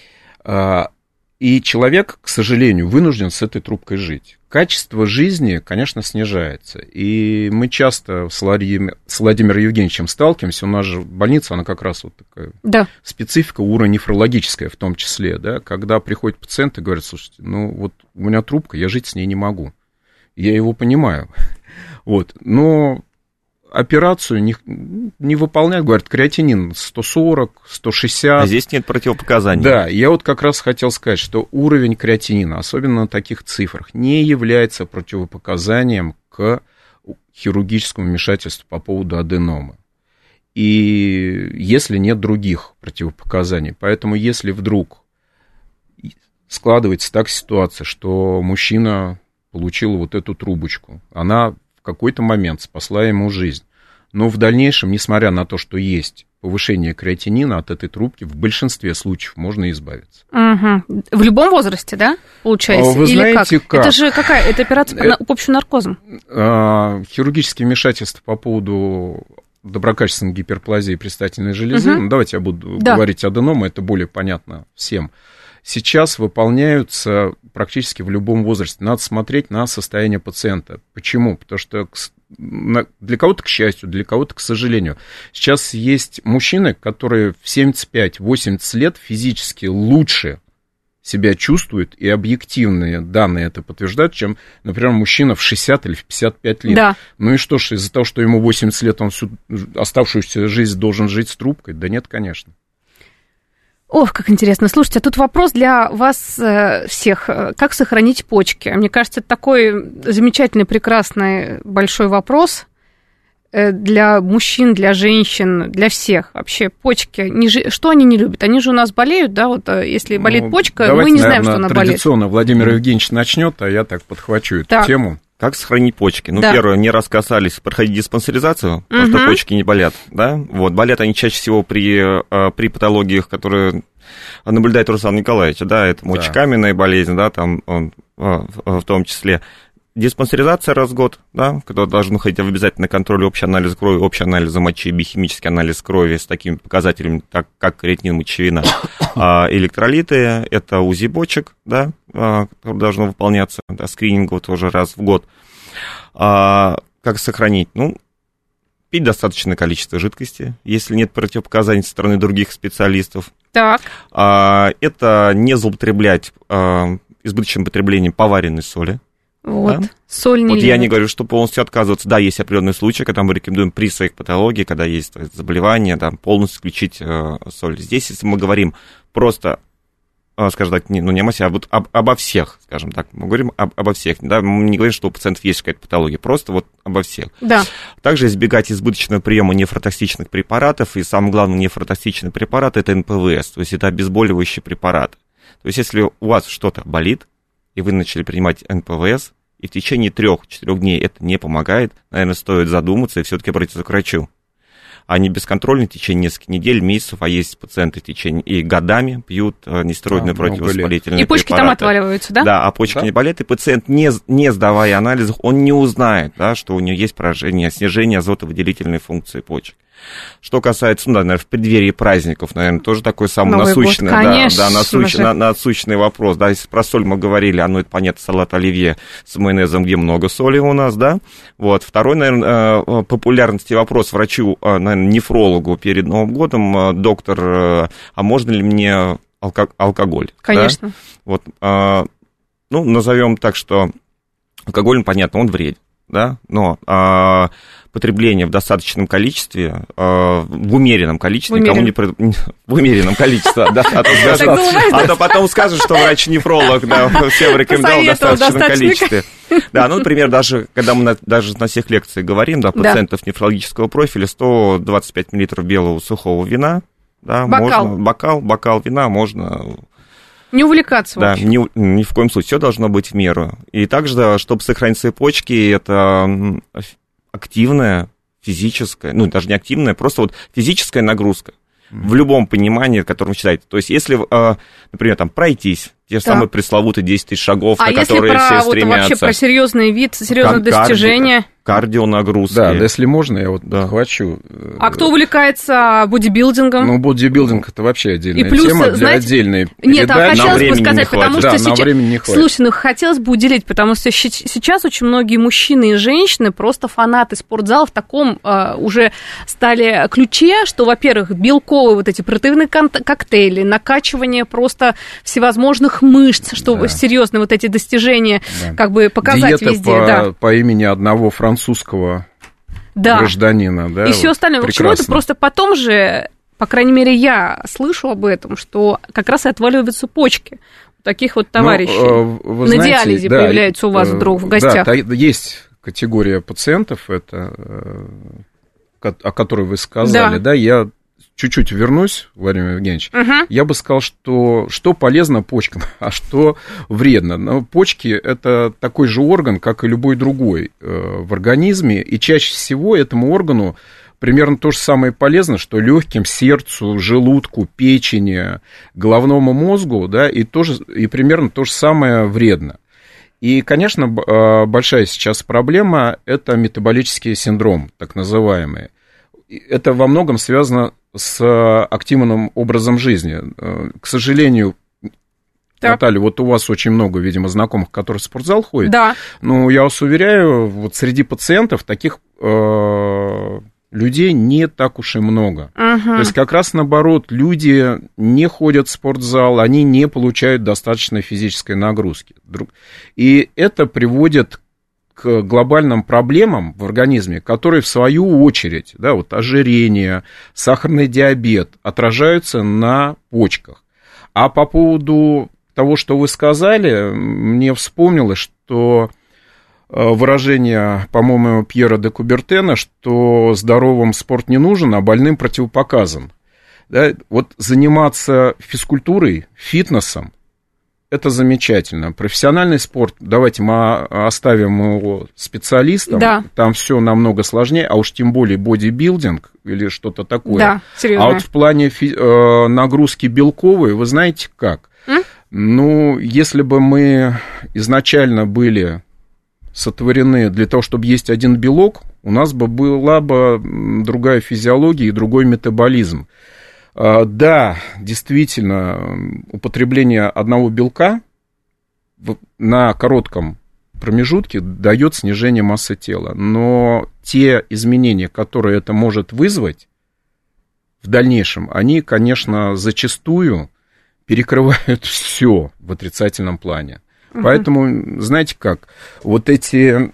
И человек, к сожалению, вынужден с этой трубкой жить. Качество жизни, конечно, снижается. И мы часто с, Владимир, с Владимиром Евгеньевичем сталкиваемся. У нас же больница, она как раз вот такая да. специфика уронефрологическая в том числе, да, когда приходит пациент и говорит: слушайте, ну вот у меня трубка, я жить с ней не могу. Я его понимаю. Вот, но операцию не, не выполняют, говорят, креатинин сто сорок, сто шестьдесят. А здесь нет противопоказаний. Да, я вот как раз хотел сказать, что уровень креатинина, особенно на таких цифрах, не является противопоказанием к хирургическому вмешательству по поводу аденомы. И если нет других противопоказаний. Поэтому если вдруг складывается так ситуация, что мужчина получил вот эту трубочку, она в какой-то момент спасла ему жизнь. Но в дальнейшем, несмотря на то, что есть повышение креатинина, от этой трубки в большинстве случаев можно избавиться. Угу. В любом возрасте, да, получается? Вы Или знаете, как? как? Это же какая? Это операция по общим наркозом? А, хирургические вмешательства по поводу доброкачественной гиперплазии предстательной железы, угу. ну, давайте я буду да. говорить аденома, это более понятно всем, сейчас выполняются практически в любом возрасте. Надо смотреть на состояние пациента. Почему? Потому что для кого-то, к счастью, для кого-то, к сожалению, сейчас есть мужчины, которые в семьдесят пять - восемьдесят лет физически лучше себя чувствуют, и объективные данные это подтверждают, чем, например, мужчина в шестьдесят или в пятьдесят пять лет. Да. Ну и что ж, из-за того, что ему восемьдесят лет, он всю оставшуюся жизнь должен жить с трубкой? Да нет, конечно. Ох, как интересно. Слушайте, а тут вопрос для вас э, всех. Как сохранить почки? Мне кажется, это такой замечательный, прекрасный, большой вопрос э, для мужчин, для женщин, для всех. Вообще, почки, не ж... что они не любят? Они же у нас болеют, да? Вот если болит ну, почка, давайте, мы не знаем, наверное, что она болеет. Традиционно Владимир Евгеньевич начнет, а я так подхвачу эту так. тему. Как сохранить почки? Ну, да. первое, не раз касались проходить диспансеризацию, потому угу. что почки не болят, да? Вот, болят они чаще всего при, при патологиях, которые наблюдает Руслан Николаевич, да, это мочекаменная да. болезнь, да, там, он, в том числе. Диспансеризация раз в год, да, когда должны ходить в обязательный контроль, общий анализ крови, общий анализ мочи, биохимический анализ крови с такими показателями, так, как креатинин, мочевина, а, электролиты, это УЗИ бочек, да, а, которое должно выполняться, да, скрининг вот тоже раз в год. А, как сохранить? Ну, пить достаточное количество жидкости, если нет противопоказаний со стороны других специалистов. Так. А, это не злоупотреблять а, избыточным потреблением поваренной соли. Вот, да? соль не Вот любят. я не говорю, что полностью отказываться. Да, есть определенные случаи, когда мы рекомендуем при своих патологиях, когда есть заболевания, да, полностью исключить э, соль. Здесь, если мы говорим просто, э, скажем так, не, ну не о массе, а вот об, обо всех, скажем так, мы говорим об, обо всех. Да? Мы не говорим, что у пациентов есть какая-то патология, просто вот обо всех. Да. Также избегать избыточного приема нефротоксичных препаратов, и самый главный нефротоксичный препарат – это эн пэ вэ эс, то есть это обезболивающий препарат. То есть если у вас что-то болит, и вы начали принимать эн пэ вэ эс, и в течение трех-четырех дней это не помогает, наверное, стоит задуматься и все-таки обратиться к врачу. А не бесконтрольно в течение нескольких недель, месяцев, а есть пациенты в течение и годами пьют нестероидные а, противовоспалительные и почки препараты. Там отваливаются, да? Да, а почки да? не болят, и пациент, не, не сдавая анализов, он не узнает, да, что у него есть поражение, снижение азотовыделительной функции почек. Что касается, ну, да, наверное, в преддверии праздников, наверное, тоже такой самый Новый насущный, год, да, да, насущный, на, насущный вопрос. Да, если про соль мы говорили, а ну, это понятно, салат оливье с майонезом, где много соли у нас, да. Вот. Второй, наверное, популярности вопрос врачу, наверное, нефрологу перед Новым годом: доктор, а можно ли мне алко- алкоголь? Конечно. Да? Вот. ну, назовем так, что алкоголь, понятно, он вреден, да, но а, потребление в достаточном количестве, а, в умеренном количестве, в никому умерен. не... В умеренном количестве, да, а то потом скажут, что врач-нефролог, да, всем рекомендовал в достаточном количестве. Да, ну, например, даже, когда мы даже на всех лекциях говорим, да, пациентов нефрологического профиля, сто двадцать пять миллилитров белого сухого вина, да, можно, бокал, бокал вина можно... Не увлекаться вообще. Да, ни, ни в коем случае. Все должно быть в меру. И также, чтобы сохранить свои почки, это активная физическая, ну, даже не активная, просто вот физическая нагрузка. Mm-hmm. В любом понимании, которым считаете. То есть, если, например, там, пройтись, те же да. самые пресловутые десять тысяч шагов, а на которые про, все вот стремятся. А если про серьезный вид, серьезное Кар- достижение... Кардионагрузки. Да, да, если можно, я вот да. хочу. А кто увлекается бодибилдингом? Ну, бодибилдинг это вообще отдельная и плюс, тема для знаете, отдельной нет, передачи. а хотелось бы сказать, потому да, что сейчас... Слушай, ну хотелось бы уделить, потому что сейчас очень многие мужчины и женщины просто фанаты спортзала в таком uh, уже стали ключе, что, во-первых, белковые вот эти протеиновые коктейли, накачивание просто всевозможных мышц, чтобы да. серьезные вот эти достижения да. как бы показать Диета везде. По, да. по имени одного французского да. гражданина. Да, и все вот остальное. Прекрасно. Почему это просто потом же, по крайней мере, я слышу об этом, что как раз и отваливаются почки у таких вот товарищей. Ну, На знаете, диализе да, появляются у вас вдруг в гостях. Да, есть категория пациентов, это, о которой вы сказали, да, да я... Чуть-чуть вернусь, Владимир Евгеньевич, uh-huh. я бы сказал, что что полезно почкам, а что вредно. Но почки – это такой же орган, как и любой другой э, в организме, и чаще всего этому органу примерно то же самое полезно, что легким, сердцу, желудку, печени, головному мозгу, да, и, тоже, и примерно то же самое вредно. И, конечно, большая сейчас проблема – это метаболический синдром, так называемый. Это во многом связано с активным образом жизни. К сожалению, так. Наталья, вот у вас очень много, видимо, знакомых, которые в спортзал ходят. Да. Но я вас уверяю, вот среди пациентов таких э, людей не так уж и много. Uh-huh. То есть как раз наоборот, люди не ходят в спортзал, они не получают достаточной физической нагрузки. И это приводит к глобальным проблемам в организме, которые в свою очередь, да, вот ожирение, сахарный диабет отражаются на почках. А по поводу того, что вы сказали, мне вспомнилось, что выражение, по-моему, Пьера де Кубертена, что здоровым спорт не нужен, а больным противопоказан. Да, вот заниматься физкультурой, фитнесом, это замечательно. Профессиональный спорт, давайте мы оставим его специалистам, да. Там все намного сложнее, а уж тем более бодибилдинг или что-то такое. Да, серьезно. А вот в плане фи- э, нагрузки белковой, вы знаете как? М? Ну, если бы мы изначально были сотворены для того, чтобы есть один белок, у нас бы была бы другая физиология и другой метаболизм. Да, действительно, употребление одного белка на коротком промежутке дает снижение массы тела, но те изменения, которые это может вызвать в дальнейшем, они, конечно, зачастую перекрывают все в отрицательном плане. Угу. Поэтому, знаете как, вот эти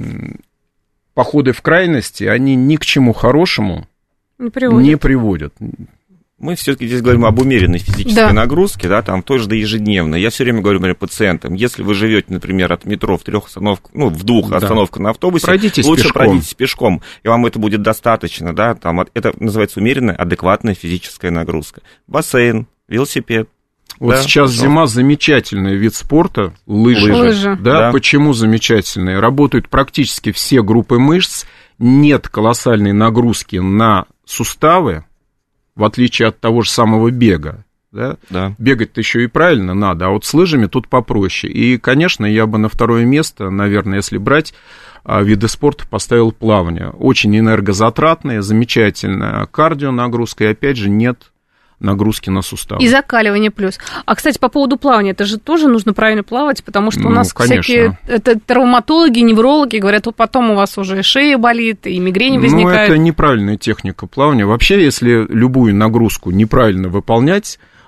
походы в крайности, они ни к чему хорошему не приводят. Не приводят. Мы все-таки здесь говорим об умеренной физической да. нагрузке, да, там тоже до ежедневной. Я все время говорю, например, пациентам, если вы живете, например, от метро в трех остановках, ну, в двух да. остановках на автобусе, пройдитесь лучше пешком. пройдитесь пешком, и вам это будет достаточно, да, там, это называется умеренная, адекватная физическая нагрузка. Бассейн, велосипед. Вот да, сейчас пожалуйста. Зима, замечательный вид спорта, лыжи. лыжи. Да, да. Почему замечательные? Работают практически все группы мышц, нет колоссальной нагрузки на суставы, в отличие от того же самого бега. Да? Да. Бегать-то еще и правильно надо, а вот с лыжами тут попроще. И, конечно, я бы на второе место, наверное, если брать виды спорта, поставил плавание. Очень энергозатратное, замечательная кардионагрузка, и, опять же, нет нагрузки на суставы. И закаливание плюс. А, кстати, по поводу плавания, это же тоже нужно правильно плавать, потому что у нас ну, всякие это, травматологи, неврологи говорят, вот потом у вас уже и шея болит, и мигрени возникают. Ну, это неправильная техника плавания. Вообще, если любую нагрузку неправильно выполнять,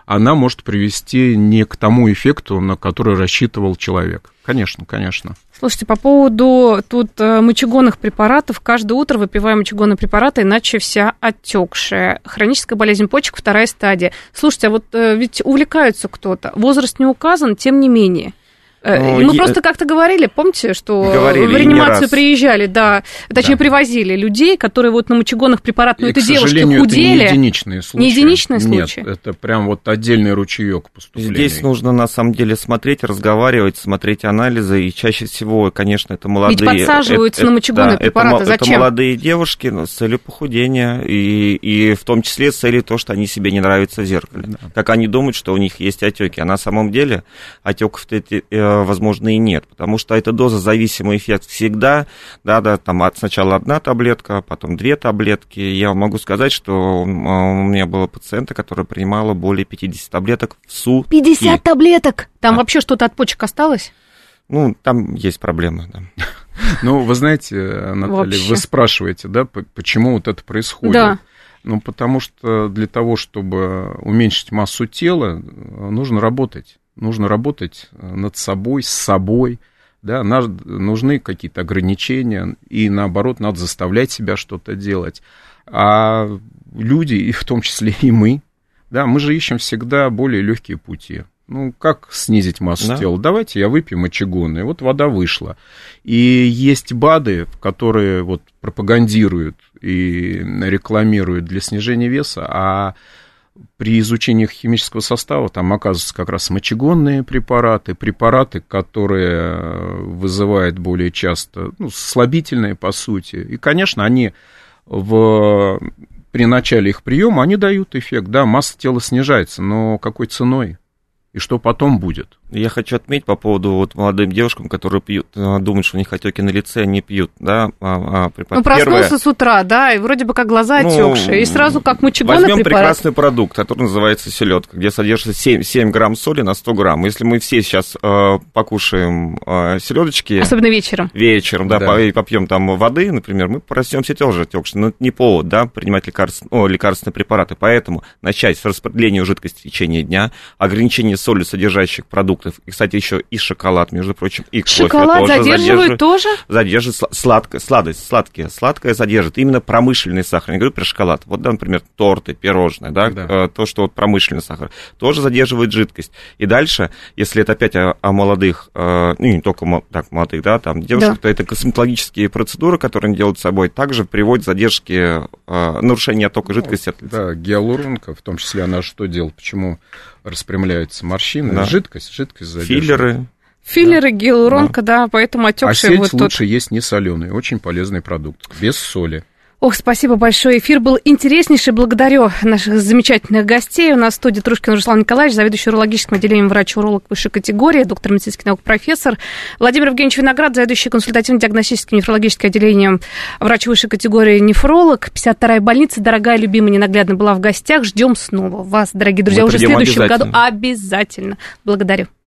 она может привести не к тому эффекту, на который рассчитывал человек. Конечно, конечно. Слушайте, по поводу тут мочегонных препаратов, каждое утро выпиваем мочегонные препараты, иначе вся отекшая. Хроническая болезнь почек, вторая стадия. Слушайте, а вот ведь увлекаются кто-то, возраст не указан, тем не менее. Ну, Мы е... просто как-то говорили, помните, что говорили, в реанимацию приезжали, да, точнее, да. привозили людей, которые вот на мочегонных препаратах, ну, это девушки худели. Это не единичные случаи. Не единичные случаи? Нет, это прям вот отдельный ручеек поступления. Здесь нужно, на самом деле, смотреть, разговаривать, смотреть анализы, и чаще всего, конечно, это молодые... Ведь подсаживаются это, на мочегонные да, препараты, это, зачем? Это молодые девушки с целью похудения, и, и в том числе с целью того, что они себе не нравятся в зеркале. Да. Как они думают, что у них есть отеки, а на самом деле отеков, возможно, и нет. Потому что это дозозависимый эффект всегда, да, да, там сначала одна таблетка, потом две таблетки. Я могу сказать, что у меня была пациентка, которая принимала более пятьдесят таблеток в сутки. пятьдесят таблеток? Там да. вообще что-то от почек осталось? Ну, там есть проблемы, да. Ну, вы знаете, Наталья, вы спрашиваете, да, почему вот это происходит? Да. Ну, потому что для того, чтобы уменьшить массу тела, нужно работать. Нужно работать над собой, с собой, да, нужны какие-то ограничения, и наоборот, надо заставлять себя что-то делать. А люди, и в том числе и мы, да, мы же ищем всегда более легкие пути. Ну, как снизить массу да. тела? Давайте я выпью мочегонные. Вот вода вышла. И есть БАДы, которые вот пропагандируют и рекламируют для снижения веса, а при изучении химического состава там оказываются как раз мочегонные препараты, препараты, которые вызывают более часто, ну, слабительные, по сути. И, конечно, они в, при начале их приема, они дают эффект, да, масса тела снижается, но какой ценой? И что потом будет? Я хочу отметить по поводу вот молодым девушкам, которые пьют, думают, что у них отеки на лице, не пьют, да, а, а препарат. Ну, проснулся Первое... с утра, да, и вроде бы как глаза отекшие, ну, и сразу как мочегонный препарат. Возьмем прекрасный продукт, который называется селедка, где содержится семь, семь грамм соли на сто грамм. Если мы все сейчас э, покушаем э, селедочки... Особенно вечером. Вечером, да, да. попьем там воды, например, мы проснемся тоже отекшие. Но это не повод, да, принимать лекарств... О, лекарственные препараты. Поэтому начать с распределения жидкости в течение дня, ограничение соли содержащих продуктов, и, кстати, еще и шоколад, между прочим, и кофе шоколад тоже задерживает тоже? Задержит сладкое, сладость, сладкое, сладкое содержит. Именно промышленный сахар, я говорю про шоколад. Вот, да, например, торты, пирожные, да, да. то, что вот промышленный сахар, тоже задерживает жидкость. И дальше, если это опять о, о молодых, ну, не только так, молодых, да, там, девушек, да. то это косметологические процедуры, которые они делают с собой, также приводят к задержке, нарушения оттока жидкости от лица. Да, гиалуронка, в том числе, она что делает, почему распрямляются морщины, да. жидкость, жидкость задерживает. Филлеры. Филлеры, да. гиалуронка, да. да, поэтому отекшие. А сельдь вот лучше тут... есть не соленый, очень полезный продукт, без соли. Ох, спасибо большое. Эфир был интереснейший. Благодарю наших замечательных гостей. У нас в студии Трушкин Руслан Николаевич, заведующий урологическим отделением, врач-уролог высшей категории, доктор медицинских наук, профессор. Владимир Евгеньевич Виноград, заведующий консультативно-диагностическим нефрологическим отделением, врач высшей категории, нефролог. пятьдесят вторая больница, дорогая, любимая, ненаглядно была в гостях. Ждем снова вас, дорогие друзья, Мы уже в следующем году. Обязательно. Благодарю.